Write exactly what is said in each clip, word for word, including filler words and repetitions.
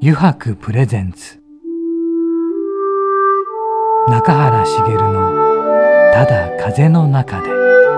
油白プレゼンツ中原茂のただ風の中で。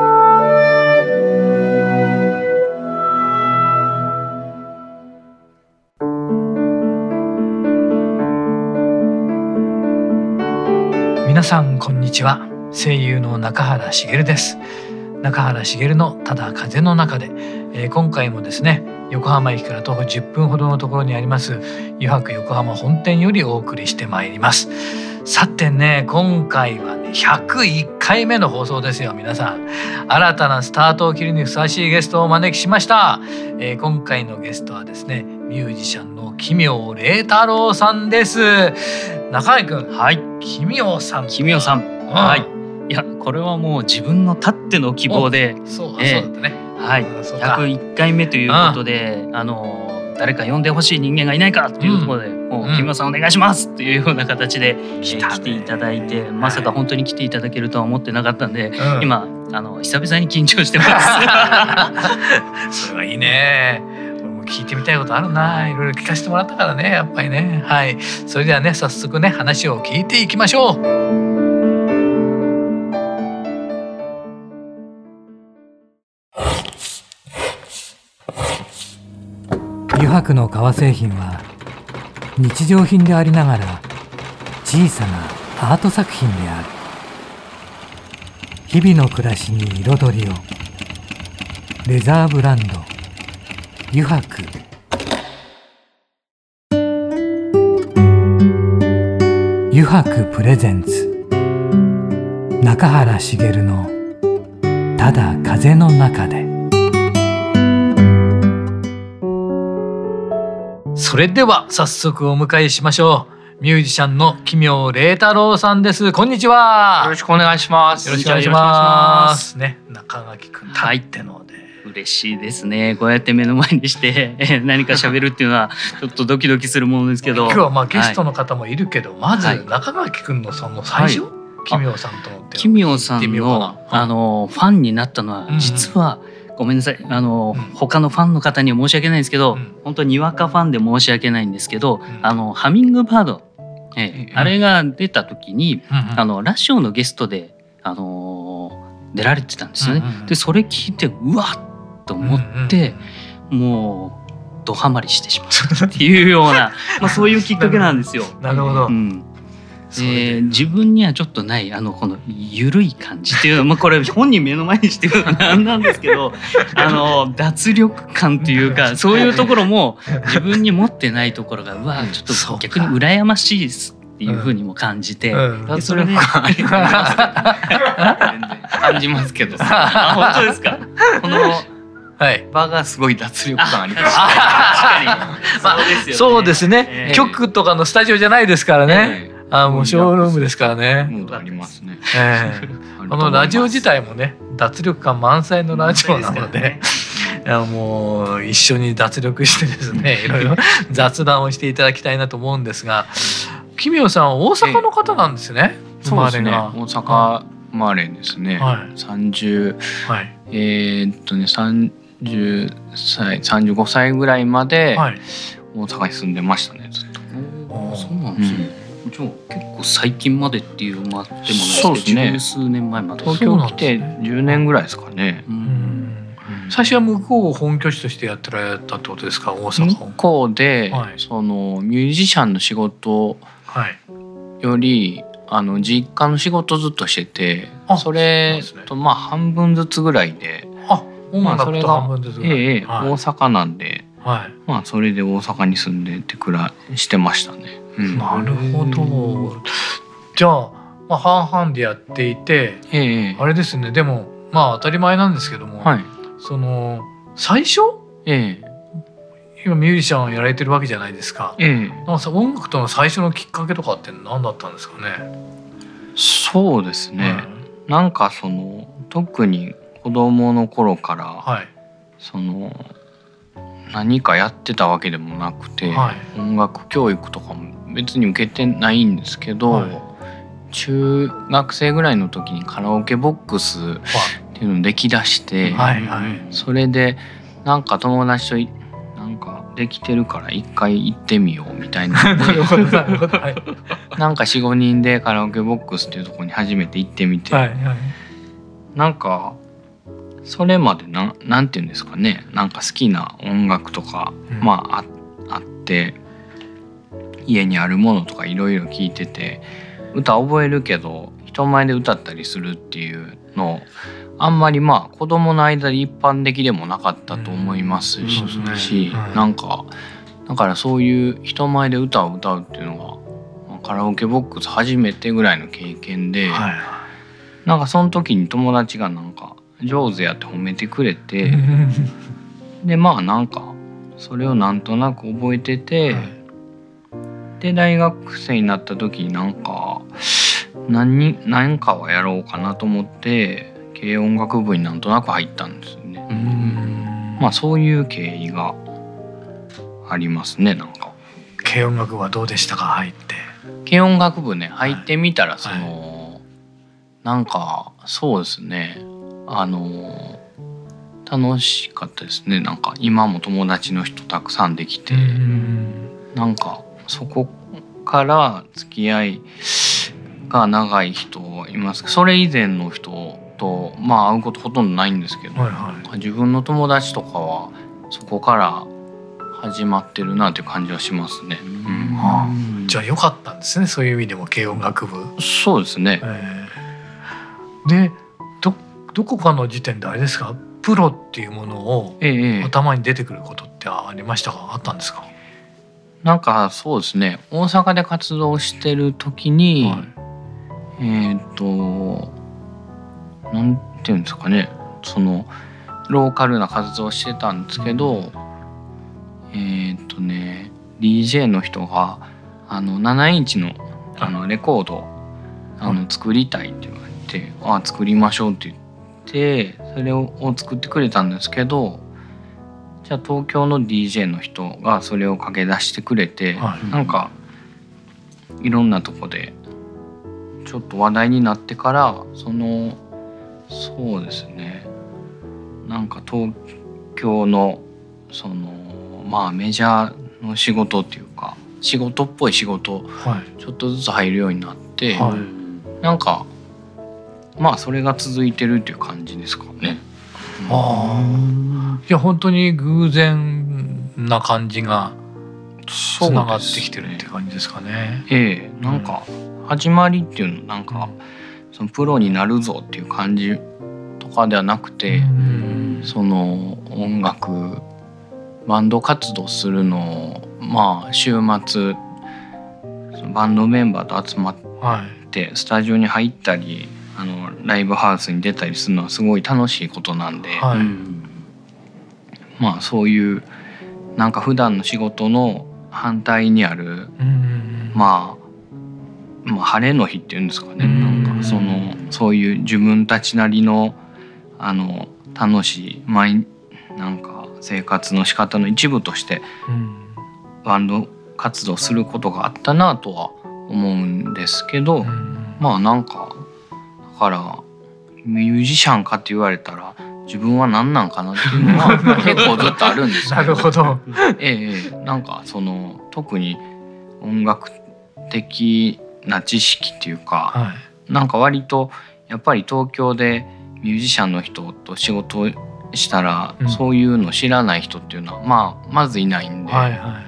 皆さんこんにちは。声優の中原茂です。中原茂のただ風の中で、えー、今回もですね、横浜駅から徒歩じゅっぷんほどのところにあります油白横浜本店よりお送りしてまいります。さてね、今回はねひゃくいっかいめの放送ですよ。皆さん、新たなスタートを切るにふさわしいゲストをお招きしました。えー、今回のゲストはですね、ミュージシャンの奇妙麗太郎さんです。中井くん、 はい、 奇妙さん。 奇妙さん、うん、はい。いや、これはもう自分のたっての希望で、 そう、 えー、 そうだったね。 はい、ひゃくいっかいめということで、あの誰か呼んでほしい人間がいないかというところで、うん、もう奇妙さんお願いしますというような形で、うん、来ていただいて、まさか本当に来ていただけるとは思ってなかったんで、うん、今あの久々に緊張してますそれはいいね。俺も聞いてみたいことあるな。いろいろ聞かせてもらったからね、やっぱりね。はい、それではね、早速ね、話を聞いていきましょう。油白の革製品は日常品でありながら小さなアート作品である。日々の暮らしに彩りを。レザーブランド油白。油白プレゼンツ中原茂のただ風の中で。それでは早速お迎えしましょう。ミュージシャンの奇妙麗太郎さんです。こんにちは。 よろしくお願いします。 よろしくお願いしますね。中垣くんたってので、 はい、嬉しいですね。こうやって目の前にして何か喋るっていうのはちょっとドキドキするものですけど今日はまあゲストの方もいるけど、はい、まず中垣くんのその最初、はい、奇妙さんと思って奇妙さんのあのファンになったのは、実は、うんうん、ごめんなさい、あの、うん、他のファンの方には申し訳ないんですけど、うん、本当にわかファンで申し訳ないんですけど、うん、あのハミングバード、ええ、うん、あれが出た時に、うん、あのラジオのゲストで、あのー、出られてたんですよね。うん、でそれ聞いてうわっと思って、うん、もうドハマりしてしまったっていうようなまあそういうきっかけなんですよ。 なるほど。うん、 えー、自分にはちょっとないあのこの緩い感じっていうのは、まあ、これ本人目の前にしてるのなんなんですけどあの脱力感というかそういうところも自分に持ってないところがうわちょっと逆に羨ましいですっていうふうにも感じて、 うんうん、それで感じますけどあ本当ですか。このはい、場がすごい脱力感あります。 確かに、まあ、そうですよね。 そうですね、えー、局とかのスタジオじゃないですからね、えーあもうショールームですからね。 ムードありますね。 えー、このラジオ自体もね、脱力感満載のラジオなので、ね、いやもう一緒に脱力してですね、いろいろ雑談をしていただきたいなと思うんですが、奇妙さんは大阪の方なんですね。 えー、そうですね。大阪生まれですね。はい、三十、はい、えー、っとね三十歳、三十五歳ぐらいまで大阪に住んでましたね。ずっと。 ああ、そうなんですね。うん結構最近までっていうのもあってもないですけど、十数年前まで東京来てじゅうねんぐらいですかね。うんうん最初は向こうを本拠地としてやってられたってことですか。大阪向こうで、はい、そのミュージシャンの仕事より、はい、あの実家の仕事ずっとしてて、それとまあ半分ずつぐらいで、 あ音楽と半分ずつぐらい、 ええはい、大阪なんで、はい、まあそれで大阪に住んでってくらしてましたね。 うん、なるほど。じゃあ、まあ、半々でやっていて、ええ、あれですね。でもまあ当たり前なんですけども、はい、その最初、ええ、今ミュージシャンをやられてるわけじゃないですか。ええ、なんか音楽との最初のきっかけとかって何だったんですかね。 そうですね。うん、なんかその特に子供の頃から、はい、その何かやってたわけでもなくて、はい、音楽教育とかも別に受けてないんですけど、はい、中学生ぐらいの時にカラオケボックスっていうのをできだして、はいはい、それでなんか友達となんかできてるから一回行ってみようみたいななるほどなるほど、はい、 なんか よん,ご 人でカラオケボックスっていうところに初めて行ってみて、はいはい、なんかそれまでな、なんていうんですかね、なんか好きな音楽とか、うん、まあ あ, あって家にあるものとかいろいろ聞いてて、歌覚えるけど人前で歌ったりするっていうのをあんまりまあ子供の間で一般的でもなかったと思いますし、うん、し、うん、なんかだからそういう人前で歌を歌うっていうのがカラオケボックス初めてぐらいの経験で、はい、なんかその時に友達がなんか上手やって褒めてくれてでまあなんかそれをなんとなく覚えてて、はい、で大学生になった時になんか何何かはやろうかなと思って軽音楽部になんとなく入ったんですよね。うん、まあそういう経緯がありますね。なんか軽音楽部はどうでしたか？入って軽音楽部ね入ってみたらその、はい、なんかそうですね、あの楽しかったですね。なんか今も友達の人たくさんできて、うん、なんかそこから付き合いが長い人いますけど、それ以前の人とまあ会うことほとんどないんですけど、はいはい、自分の友達とかはそこから始まってるなという感じはしますね。うんはあ、じゃあ良かったんですね、そういう意味でも軽音楽部。 そうですね、 えー、で ど, どこかの時点であれですか、プロっていうものを、ええ、頭に出てくることってありましたか？あったんですか？ なんかそうですね、大阪で活動してる時に、はい、えっとなんていうんですかね、そのローカルな活動をしてたんですけど、うん、えっとね ディージェー の人があのななインチのあのレコードあの作りたいって言われて、ああ作りましょうって言ってそれを作ってくれたんですけど、じゃあ東京の ディージェー の人がそれを駆け出してくれて、はい、なんかいろんなとこでちょっと話題になってから、そのそうですね、なんか東京のそのまあメジャーの仕事っていうか仕事っぽい仕事、はい、ちょっとずつ入るようになって、はい、なんかまあそれが続いてるっていう感じですかね。 ああ、いや本当に偶然な感じがつながってきてるって感じですかね。 ええ、なんか始まりっていうのなんか、うん、そのプロになるぞっていう感じとかではなくて、うん、その音楽バンド活動するのをまあ週末そのバンドメンバーと集まってスタジオに入ったり、あのライブハウスに出たりするのはすごい楽しいことなんで、はい、まあそういうなんか普段の仕事の反対にある、うん、まあ、まあ晴れの日っていうんですかね、うん、なんかそのそういう自分たちなりのあの楽しい毎なんか生活の仕方の一部としてバンド活動することがあったなとは思うんですけど、うん、まあなんかだからミュージシャンかって言われたら自分は何なんかなっていうのは結構ずっとあるんですけどなるほどええ、なんかその特に音楽的な知識っていうか、はい、なんか割とやっぱり東京でミュージシャンの人と仕事をしたら、うん、そういうの知らない人っていうのはまあまずいないんで、はいはい、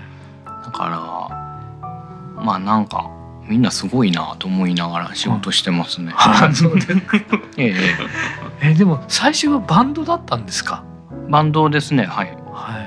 だからまあなんかみんなすごいなと思いながら仕事してますね。 あ、そうですえええでも最初はバンドだったんですか？ バンドですね、はい、 はい、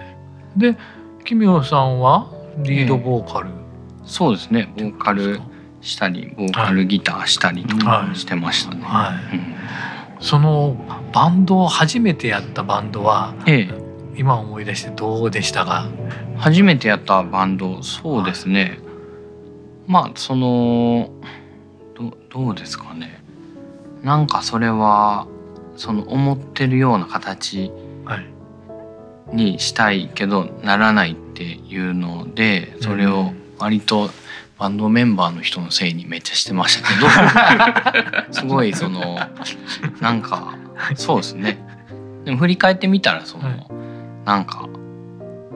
で奇妙さんはリードボーカル、ええ、そうですね、ボーカルしたりボーカルギターしたりとかしてましたね、はいはい、うん、 そのバンドを初めてやったバンドは、ええ、今思い出してどうでしたか？ 初めてやったバンド、そうですね、はい、まあその ど, どうですかね、なんかそれはその思ってるような形にしたいけどならないっていうので、それを割とバンドメンバーの人のせいにめっちゃしてましたけどすごいそのなんかそうですね、でも振り返ってみたらそのなんか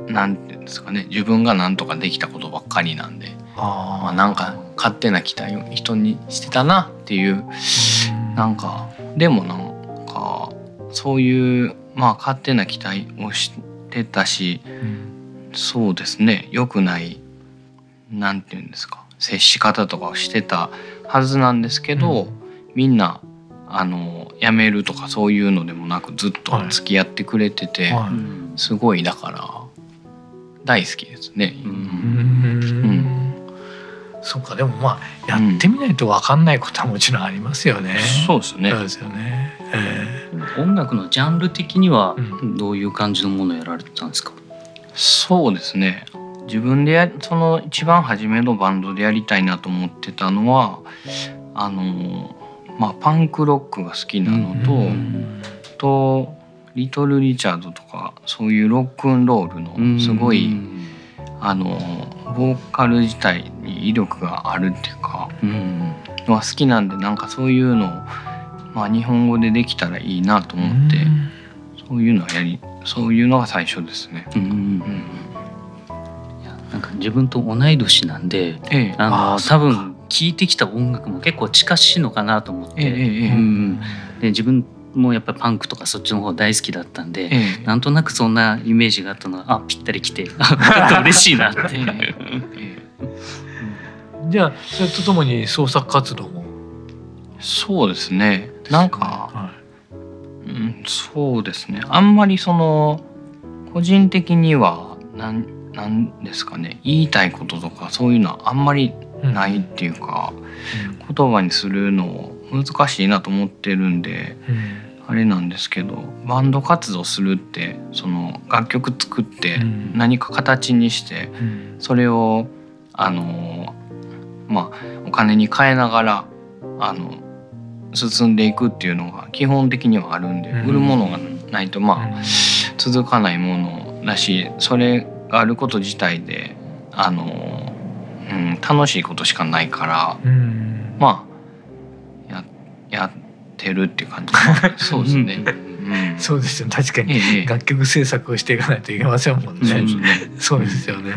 なんていうんですかね、自分が何とかできたことばっかりなんで、あ、まあ、なんか勝手な期待を人にしてたなっていう、なんかでもなんかそういう、まあ、勝手な期待をしてたし、うん、そうですね、良くないなんていうんですか、接し方とかをしてたはずなんですけど、うん、みんなあの辞めるとかそういうのでもなくずっと付き合ってくれてて、はいはい、すごいだから大好きですね。うん、うん、 そうか。でもまあやってみないと分かんないことはもちろんありますよね。 うん、そうですね。 そうですよね。えー、音楽のジャンル的にはどういう感じのものをやられてたんですか？ うん、そうですね。自分でやその一番初めのバンドでやりたいなと思ってたのはあの、まあ、パンクロックが好きなのと、うん、とリトル・リチャードとかそういうロックンロールのすごい、うん、あのボーカル自体に威力があるっていうか、うん、のは好きなんで、なんかそういうのを、まあ、日本語でできたらいいなと思って、うん、そういうのをやりそういうのが最初ですね。うんうん、 なんか自分と同い年なんで、ええ、あのあ多分聴いてきた音楽も結構近しいのかなと思って、ええうん、で自分もやっぱりパンクとかそっちの方大好きだったんで、ええ、なんとなくそんなイメージがあったのはあぴったりきてちょっと嬉しいなって、ええうん、じゃあそれとともに創作活動もそうですね、なんか、はいうん、そうですね、あんまりその個人的にはなんなんですかね、言いたいこととかそういうのはあんまりないっていうか、うん、言葉にするの難しいなと思ってるんで、うん、あれなんですけど、バンド活動するってその楽曲作って何か形にして、うん、それをあのまあお金に換えながらあの進んでいくっていうのが基本的にはあるんで、うん、売るものがないとまあ、うん、続かないものだし、それがあること自体であの、うん、楽しいことしかないから、うん、まあ や, やってるっていう感じそうですね、 うん、そうですよ、確かに楽曲制作をしていかないといけませんもんね。そうですね、そうですよね。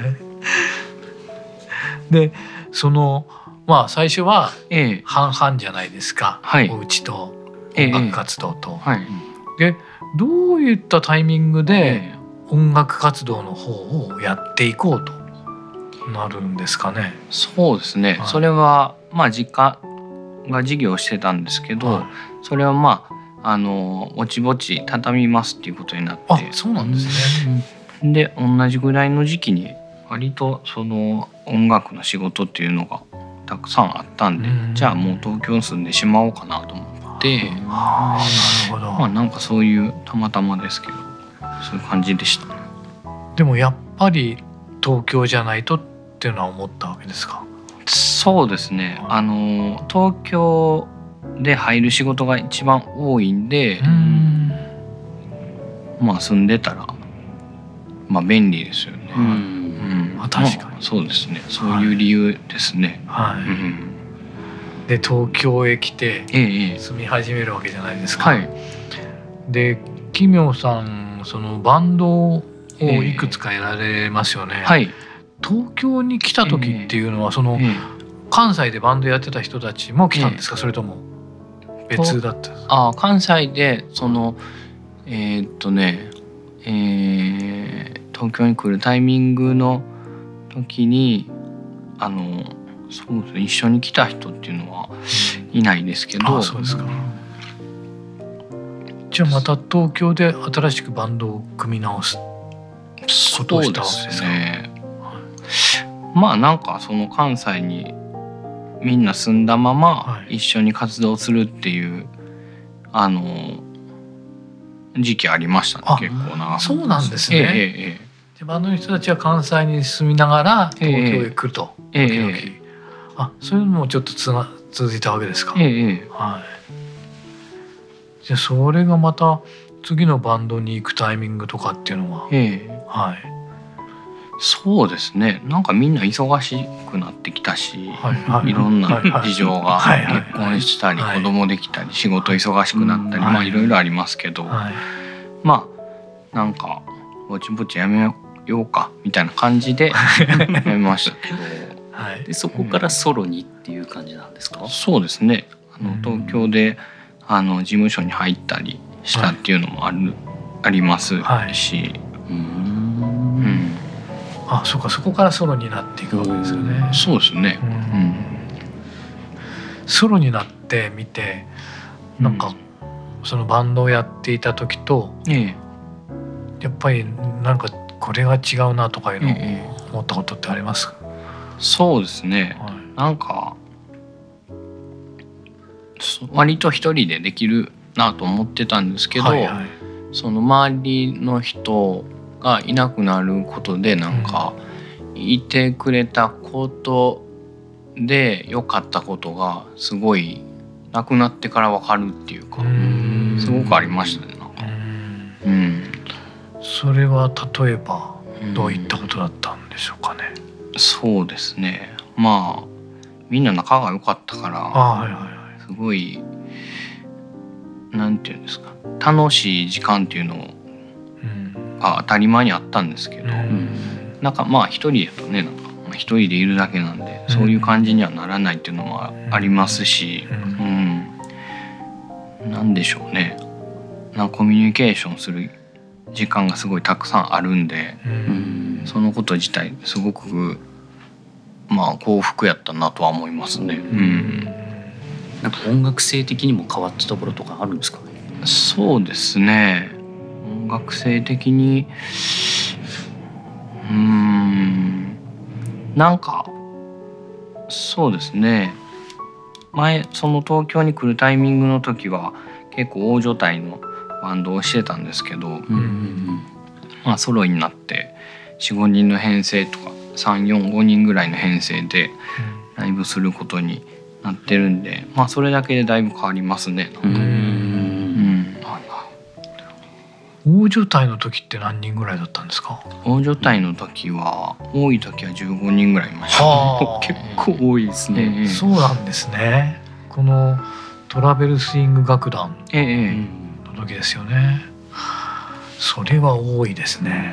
でそのまあ最初は半々じゃないですか、はい、お家と音楽活動と、はい、でどういったタイミングで音楽活動の方をやっていこうとなるんですかね。 そうですね、はい、それはまあ実家が事業してたんですけど、はい、それはまああのぼちぼち畳みますっていうことになって。 あ、そうなんですね。 で同じぐらいの時期に割とその音楽の仕事っていうのがたくさんあったんで、うん、じゃあもう東京に住んでしまおうかなと思って、 ああ、なるほど。 まあなんかそういうたまたまですけどそういう感じでしたね。 でもやっぱり東京じゃないとっていうのは思ったわけですか。 そうですね、あの東京で入る仕事が一番多いんで、うんまあ住んでたらまあ便利ですよね。うん、うんまあ、確かに、 まあ、そうですね、そういう理由ですね。 はい、はいうん、で東京へ来て住み始めるわけじゃないですか。はい、で奇妙さんそのバンドをいくつかやられますよね。えーはい、東京に来た時っていうのはその、えー、関西でバンドやってた人たちも来たんですか、えー、それとも別だったんですか。 あ、関西でそのえー、っとね、えー、東京に来るタイミングの時にあのそうですね、一緒に来た人っていうのはいないですけど。 あ、そうですか。じゃあまた東京で新しくバンドを組み直すことをしたわけですか。ね、 まあなんかその関西にみんな住んだまま一緒に活動するっていう、はい、あの時期ありましたね。結構な。 そうなんですね。えーえー、バンドの人たちは関西に住みながら東京へ来ると、えー時々えー、あ、そういうのもちょっとつな続いたわけですか。えーはい、じゃあそれがまた次のバンドに行くタイミングとかっていうのは、えーはい、 そうですね、なんかみんな忙しくなってきたし、はいはい、いろんな事情が結婚したり、はいはい、子供できたり仕事忙しくなったり、はい、まあいろいろありますけど、はい、まあなんかぼちぼちやめよようかみたいな感じでやめましたけど、 はい、でそこからソロにっていう感じなんですか？ そうですね。あの東京であの事務所に入ったりしたっていうのもある、はい、ありますし、はい、うーん、うん、 あ、そうか、そこからソロになっていくわけですよね。 そうですね、うんうん、 ソロになってみてなんか、うん、そのバンドをやっていた時と、ええ、やっぱりなんかこれが違うなとかいうのを思ったことってありますか？ ええ、そうですね、はい、なんか割と一人でできるなと思ってたんですけど、はいはい、その周りの人がいなくなることでなんか、うん、いてくれたことで良かったことがすごいなくなってから分かるっていうか、すごくありましたね。なんか、うん、 それは例えばどういったことだったんでしょうかね？ うん、そうですね、まあみんな仲が良かったから、あ、はいはいはい、すごいなんていうんですか、楽しい時間っていうのが当たり前にあったんですけど、うん、なんかまあ一人だとね、なんか一人でいるだけなんで、うん、そういう感じにはならないっていうのもありますし、うんうん、なんでしょうね、なんかコミュニケーションする時間がすごいたくさんあるんで、うん、そのこと自体すごくまあ幸福やったなとは思いますね。うん、 なんか音楽性的にも変わったところとかあるんですかね？ そうですね、音楽性的にうーんなんかそうですね、前その東京に来るタイミングの時は結構大所帯のバンドをしてたんですけど、うんうんうん、まあソロになって よん,ご 人の編成とかさん、よん、ごにんぐらいの編成でライブすることになってるんで、まあそれだけでだいぶ変わりますね。なんか、うんうん、 大所帯の時って何人ぐらいだったんですか？ 大所帯の時は多い時はじゅうごにんぐらいいました、ね、 結構多いですね、 えー、そうなんですね。このトラベルスイング楽団の時ですよね、えー、それは多いですね。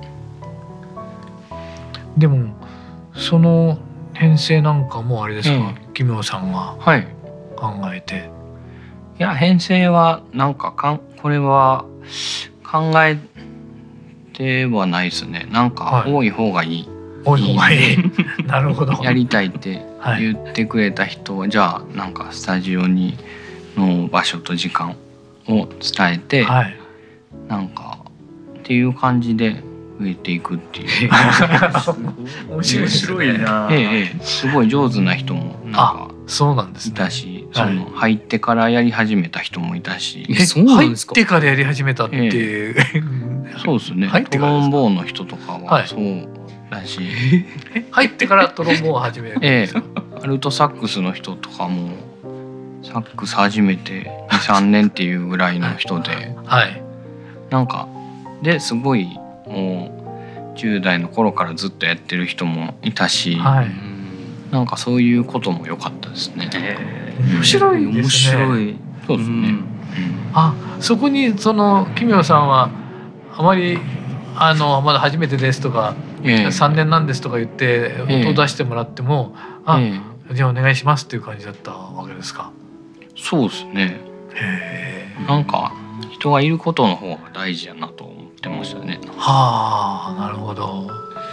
でもその編成なんかもあれですか、えー、奇妙さんが考えて、はい、 いや編成はなんかかんこれは考えてはないですね。なんか多い方がいい、 はい、多い方がいいなるほど。 やりたいって言ってくれた人は、はい、じゃあなんかスタジオにの場所と時間を伝えて、はい、なんかっていう感じで増えていくっていう面白いな、 ええ、すごい上手な人もなんかそうなんですね、 いたし、その入ってからやり始めた人もいたし、 えそうなんですか？入ってからやり始めたっていう、ええ、そうですね。トロンボーンの人とかはそうだし、 はい、入ってからトロンボーンを始めるんですか？ ええ、アルトサックスの人とかもサックス始めてに、さんねんっていうぐらいの人で、はい、なんかですごいもうじゅう代の頃からずっとやってる人もいたし、はい、なんかそういうことも良かったですね。 えー、面白いですね。面白い。 そうですね。うん、 あ、そこにその奇妙さんはあまりあのまだ初めてですとか、えー、さんねんなんですとか言って音を出してもらっても、えー、あ、じゃあお願いしますっていう感じだったわけですか？ そうですね。へー、なんか人がいることの方が大事やなと思ってましたね。 はあ、なるほど。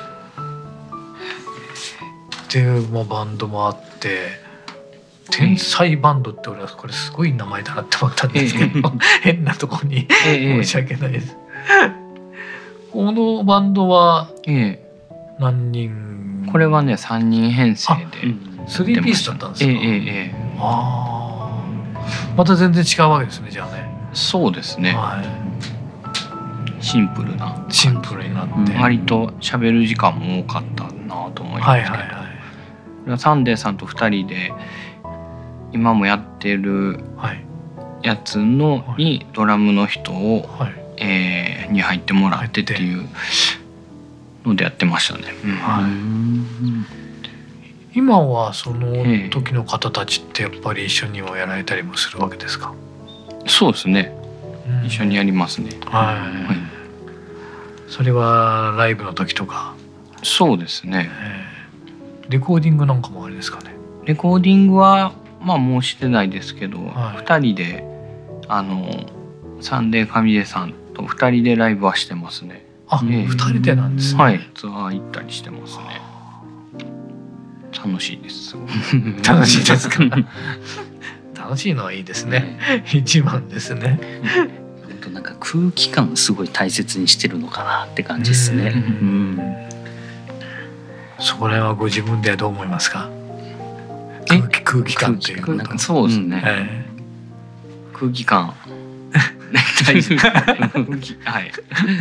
っていうもバンドもあって、天才バンドって俺はこれすごい名前だなって思ったんですけど、えー、変なとこに申し訳ないです。えー、このバンドは何人？ えー、これはねさんにん編成でスリーピースだったんですか？えーえー、ああ、また全然違うわけですね、じゃあね。 そうですね、はい、シンプルなシンプルになって、 うん、割と喋る時間も多かったなと思いますけど、はいはいはい、サンデーさんとふたりで今もやってるやつのにドラムの人を、はい、えー、に入ってもらってっていうのでやってましたね、うん、はい、 今はその時の方たちってやっぱり一緒にはやられたりもするわけですか？ そうですね、うん、一緒にやりますね、はい、はい、 それはライブの時とか。 そうですね、 えー、レコーディングなんかもあれですかね。 レコーディングはまあもうしてないですけど、 はい、 ふたりであのサンデー上出さんとふたりでライブはしてますね。 あ、えー、ふたりでなんですね。 はい、ツアー行ったりしてますね。楽しいです。 楽しいですか。楽しいのはいいですね。一番ですね。 本当なんか空気感すごい大切にしてるのかなって感じですね。うん、 そこら辺はご自分ではどう思いますか。空気、空気感というか。 なんかそうですね。えー、空気感。大事。はい。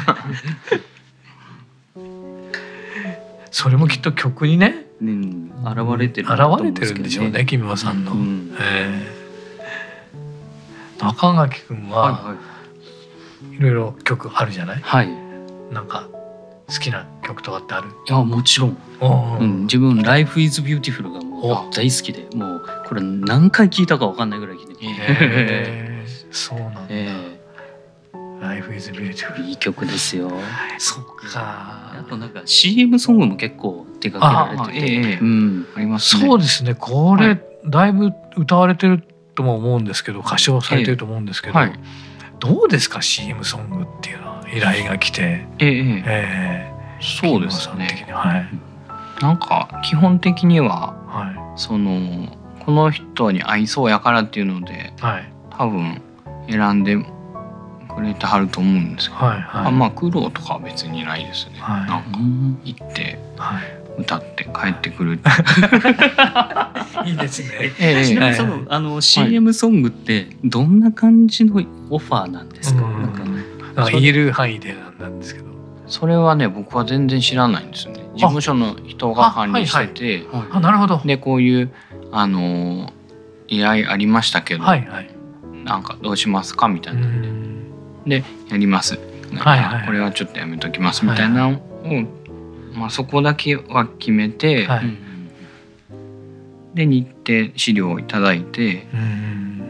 それもきっと曲にね、 うん、現れてる、 現れてるんでしょうね、キミオさんの。うん、えー、中垣君は、はいはい、いろいろ曲あるじゃない。 はい。 なんか好きな曲とかってある？ いやもちろん。うん、自分 Life is Beautiful がもう大好きで、もうこれ何回聞いたか分かんないぐらい聞いて。 えー、そうなんだ。えー、Life is Beautiful いい曲ですよ。 そっか。 あとなんか シーエム ソングも結構手掛けられてて、あ、えーうん、 ありますね。そうですね。これ、はい、だいぶ歌われてるとも思うんですけど、歌唱されてると思うんですけど、はい、どうですか シーエム ソングっていうのは依頼が来て、 えーえー、そうですね。 はい、 なんか基本的には、はい、そのこの人に合いそうやからっていうので、はい、多分選んでくれてはると思うんですけど、はいはい、あまあ苦労とかは別にないですね。はい、なんか行って、はい、歌って帰ってくるっていいですね。 えー、ちなみにそのあの シーエム ソングってどんな感じのオファーなんですか？うん、なんかなんか言える範囲でなんですけど、 それはね僕は全然知らないんですよね。事務所の人が管理してて、 あ、はいはい、あ、なるほど。 でこういうあの依頼ありましたけど、はいはい、なんかどうしますかみたいな。でやります、はいはい、これはちょっとやめときますみたいなのを、はいはい、まあ、そこだけは決めて、はい、で日程資料をいただいて、うん、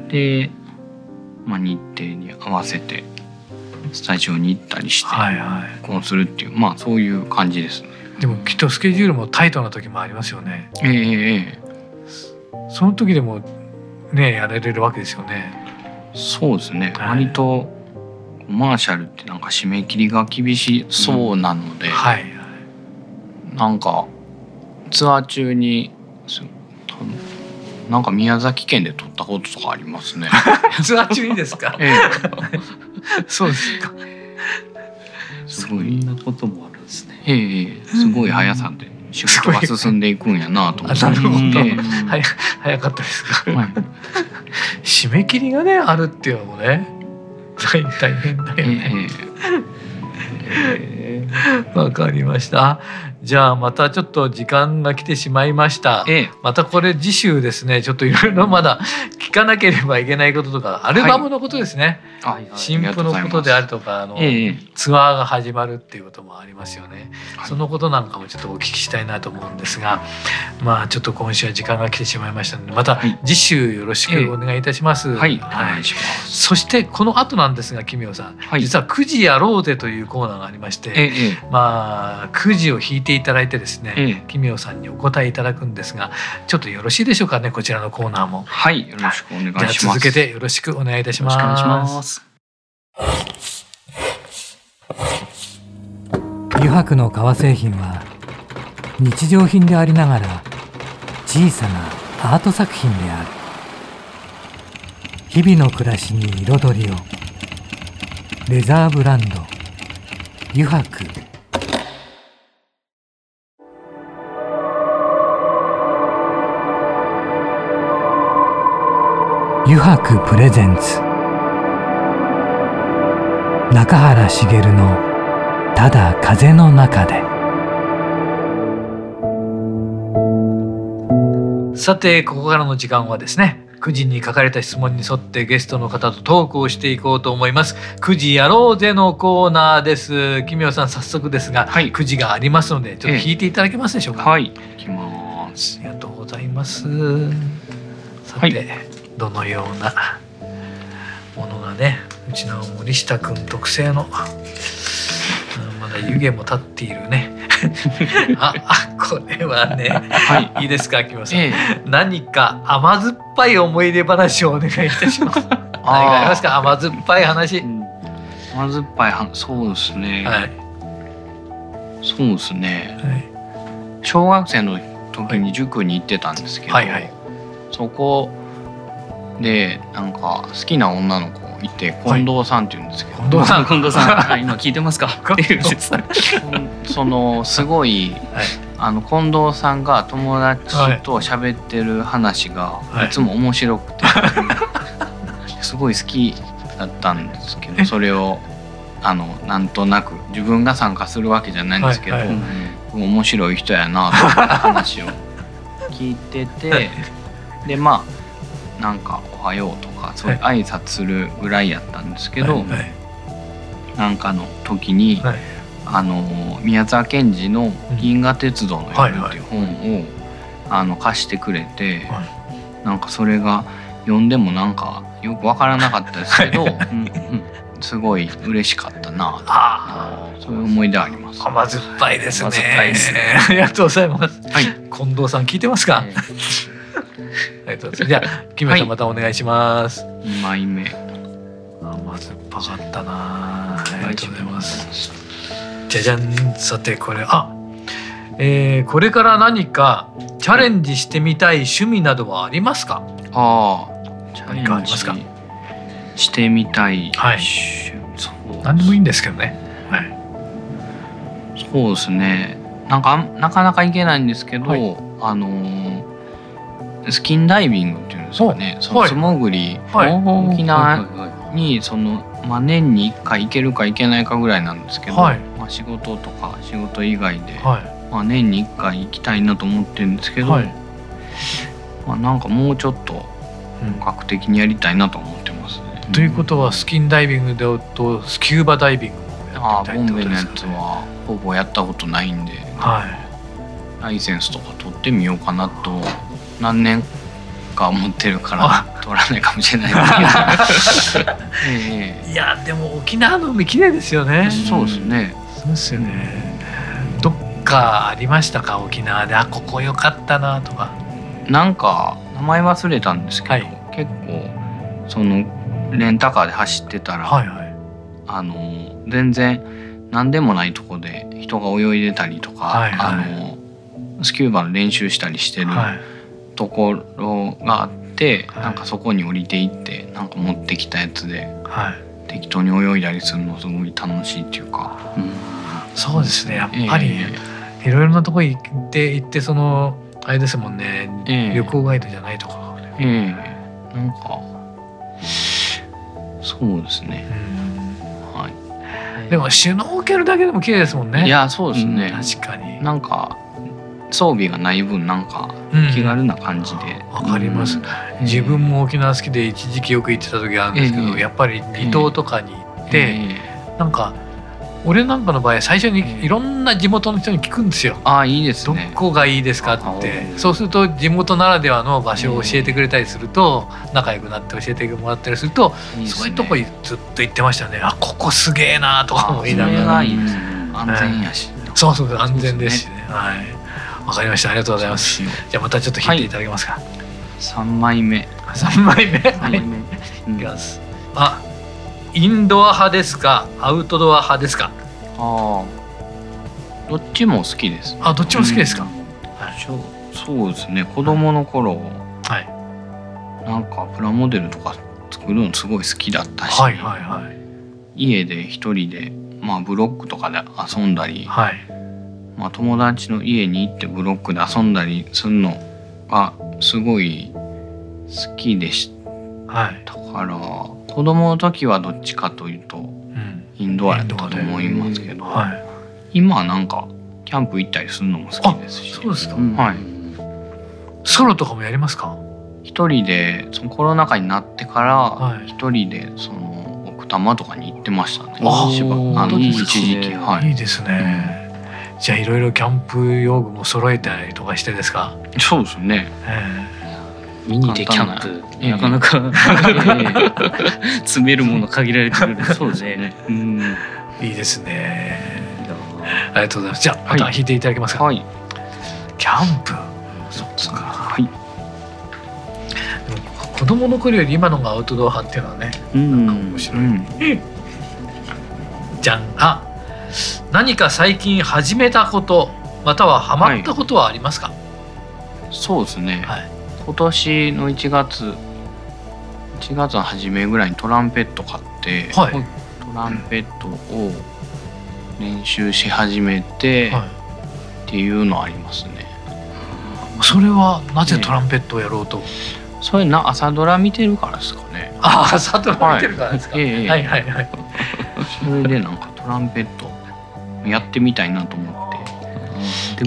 で、まあ、日程に合わせてスタジオに行ったりして、はいはい、こうするっていう、まあそういう感じですね。 でもきっとスケジュールもタイトな時もありますよね。 えー、えー、その時でもねやられるわけですよね。 そうですね、はい、割とコマーシャルってなんか締め切りが厳しそうなので、うん、はい、なんかツアー中になんか宮崎県で撮ったこととかありますね。 ツアー中にですか？ええ、そうですか。 すごいそんなこともあるんですね。 ええ、すごい速さで仕事が進んでいくんやなと思って。 なるほど、ええ、早かったですか。はい、締め切りがねあるっていうのもね大変だよね。ええ、わかりました。じゃあまたちょっと時間が来てしまいました、ええ、またこれ次週ですねちょっといろいろまだ聞かなければいけないこととかアルバムのことですね、はい、新譜のことであるとかあの、ええ、ツアーが始まるっていうこともありますよね、はい、そのことなんかもちょっとお聞きしたいなと思うんですが、まあちょっと今週は時間が来てしまいましたのでまた次週よろしくお願いいたします、 ええ、はい、お願いします。 そしてこの後なんですが奇妙さん、はい、実はくじやろうぜというコーナーがありまして、ええ、まあくじを引いていただいてですね、ええ、奇妙さんにお答えいただくんですがちょっとよろしいでしょうかねこちらのコーナーも。 はい、よろしくお願いします。 じゃあ続けてよろしくお願いいたします。よろしくお願いします。 油白の革製品は日常品でありながら小さなアート作品である。日々の暮らしに彩りを。レザーブランド油白。油白プレゼンツ中原茂のただ風の中で。 さてここからの時間はですねくじに書かれた質問に沿ってゲストの方とトークをしていこうと思います。くじやろうぜのコーナーです。奇妙さん早速ですが、はい、くじがありますのでちょっと引いていただけますでしょうか。 ええ、はい、いきます。 ありがとうございます。さて、はい、どのようなものがねうちの森下くん特製のまだだ湯気も立っているねああこれはね、 はい、 いいですか秋元さん、 ええ、 何か甘酸っぱい思い出話をお願いいたします何かありますか？甘酸っぱい話、うん、 甘酸っぱい話、そうですね、はい、そうですね、はい、小学生の時に塾に行ってたんですけど、はいはい、そこでなんか好きな女の子いて近藤さんって言うんですけど、 はい、近藤さん近藤さん今聞いてますかっていうそのすごい、はい、あの近藤さんが友達と喋ってる話がいつも面白くて、はい、すごい好きだったんですけど、それをあのなんとなく自分が参加するわけじゃないんですけど、はいはい、面白い人やなと話を聞いてて、はい、でまあなんかおはようとかそういう挨拶するぐらいやったんですけど、はいはい、なんかの時に、はい、あの宮沢賢治の「銀河鉄道の夜」っていう本を、はいはい、あの貸してくれて、はい、なんかそれが読んでもなんかよく分からなかったですけど、はい、うん、すごい嬉しかったなと、そういう思い出あります。 甘酸っぱいですね。 甘酸っぱいですね。 ありがとうございます。 はい、 近藤さん聞いてますか？えーありがとうございます。じゃあ木村さんまたお願いします。 にまいめ。 甘酸っぱかったな。ありがとうございます。じゃじゃん。さてこれあ、えー、これから何かチャレンジしてみたい趣味などはありますか？ ああ、チャレンジ何かありますか？ してみたい。 はい。何でもいいんですけどね。はい。 そうですね。なんかなかなか行けないんですけど、はい、あのー。スキンダイビングっていうんですかね、その素潜り、はい、沖縄にその、まあ、年にいっかい行けるか行けないかぐらいなんですけど、はい、まあ、仕事とか仕事以外で、はい、まあ、年にいっかい行きたいなと思ってるんですけど、はい、まあ、なんかもうちょっと本格的にやりたいなと思ってますね。 うん、ということはスキンダイビングでとスキューバダイビングもやってみたいってことですかね。 あ、ボンベのやつはほぼやったことないんで、はい、ライセンスとか取ってみようかなと何年か思ってるから取らないかもしれないですけどええ、 いやでも沖縄の海綺麗ですよね。 そうですね。 そうですよね。どっかありましたか沖縄で、あここ良かったなとか。 なんか名前忘れたんですけど、はい、結構そのレンタカーで走ってたら、はいはい、あの全然何でもないとこで人が泳いでたりとか、はいはい、あのスキューバの練習したりしてる、はい、ところがあって、はい、なんかそこに降りていってなんか持ってきたやつで、はい、適当に泳いだりするのすごい楽しいっていうか、 うん、そうですねやっぱり、えー、いろいろなとこ行って行ってそのあれですもんね、えー、旅行ガイドじゃないところね、 えー、なんかそうですね、うん、はい、 でもシュノーケルだけでも綺麗ですもんね。 いやそうですね、 うん、確かになんか装備がない分なんか気軽な感じでわ、うん、かります、うん、自分も沖縄好きで一時期よく行ってた時あるんですけど、えー、やっぱり離島とかに行って、えー、なんか俺なんかの場合最初にいろんな地元の人に聞くんですよ。 ああいいですね。 どこがいいですかって。そうすると地元ならではの場所を教えてくれたりすると、えー、仲良くなって教えてもらったりするといい、ね、そういうとこずっと行ってましたね。あここすげえなとか思いながら。それがいいですね。安全やし、えー、そうそう安全ですしね。はい。わかりました。ありがとうございます。じゃあまたちょっと引いていただけますか。はい、 さんまいめ。 さんまいめ。はい。いきます。あ、インドア派ですか、アウトドア派ですか。 ああ、どっちも好きです。 あ、どっちも好きですか。うん、 はい、そう、そうですね。子供の頃、はい、なんかプラモデルとか作るのすごい好きだったし、はいはいはい、家で一人でまあブロックとかで遊んだり。はい、まあ、友達の家に行ってブロックで遊んだりするのがすごい好きでした、はい、だから子供の時はどっちかというと、うん、インドアやったと思いますけど、はい、今はなんかキャンプ行ったりするのも好きですし。 そうですか、 うん、はい、 ソロとかもやりますか。 一人でそのコロナ禍になってから一人でその奥多摩とかに行ってましたね。 ああの一時期、はい、 いいですね、うん、じゃあいろいろキャンプ用具も揃えたりとかしてですか。 そうですね、 えー、ミニでキャンプなかなか、えー、詰めるもの限られてくる。 そうですね、 うん、いいですね。 ありがとうございます。じゃあまた弾いていただけますか。 はい、 キャンプ、そうですか。はい。でも子供の頃より今のがアウトドア派っていうのはね、なんか面白い。うん、じゃん。あ、何か最近始めたことまたはハマったことはありますか。はい、 そうですね。はい、今年のいちがついちがつの初めぐらいにトランペット買って、はい、トランペットを練習し始めて、はい、っていうのありますね。 それはなぜトランペットをやろうと、ね、 それな朝ドラ見てるからですかね。 あ、朝ドラ見てるからですか。はい、はいはいはい。 それでなんかトランペットやってみたいなと思って。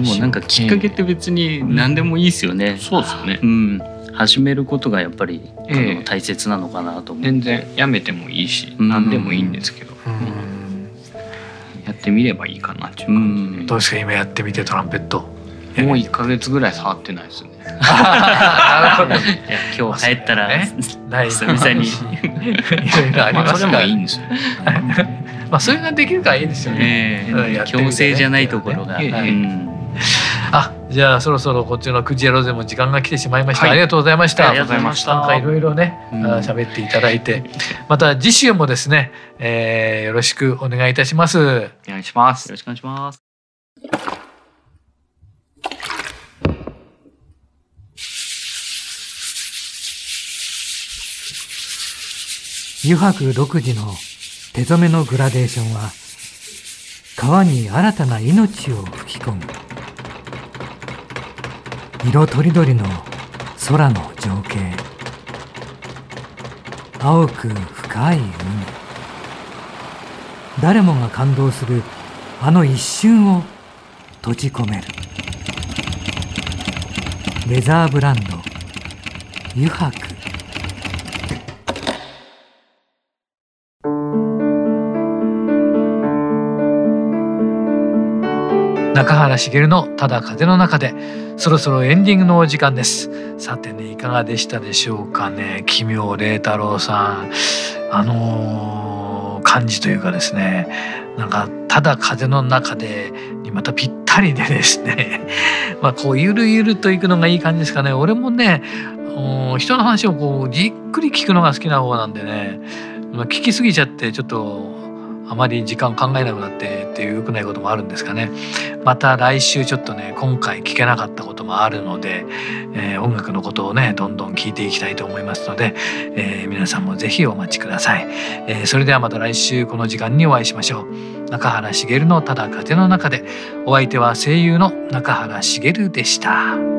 でもなんかきっかけって別に何でもいいですよね。 うん、そうですね。 うん、始めることがやっぱり、えー、あの大切なのかなと思う。 全然やめてもいいし、うん、何でもいいんですけど、うん、やってみればいいかなっていう感じで、 うん、どうですか今やってみてトランペット。 もういっかげつぐらい触ってないですね。 なるほど。いや今日帰ったら、ね、久々にいろいろありますから。 それもいいんですよ。 まあそれができるからいいですよね。 えー、強制じゃないところが。 あ、じゃあそろそろこっちのくじやろうぜも時間が来てしまいました。はい、ありがとうございました。 ありがとうございました。 なんかいろいろね、喋、うん、っていただいて、また次週もですね、えー、よろしくお願いいたします。 お願いします。 よろしくお願いします。 油白独自の手染めのグラデーションは川に新たな命を吹き込む。色とりどりの空の情景、青く深い海、誰もが感動するあの一瞬を閉じ込める。レザーブランド油白。 中原茂のただ風の中で、そろそろエンディングのお時間です。さてね、いかがでしたでしょうかね。奇妙麗太郎さん、あのー、感じというかですね、なんかただ風の中でにまたぴったりでですねまあこうゆるゆるといくのがいい感じですかね。俺もね、人の話をこうじっくり聞くのが好きな方なんでね、まあ、聞きすぎちゃってちょっとあまり時間考えなくなってっていう良くないこともあるんですかね。また来週ちょっとね、今回聞けなかったこともあるので、えー、音楽のことをねどんどん聞いていきたいと思いますので、えー、皆さんもぜひお待ちください。えー、それではまた来週この時間にお会いしましょう。中原茂のただ風の中で、お相手は声優の中原茂でした。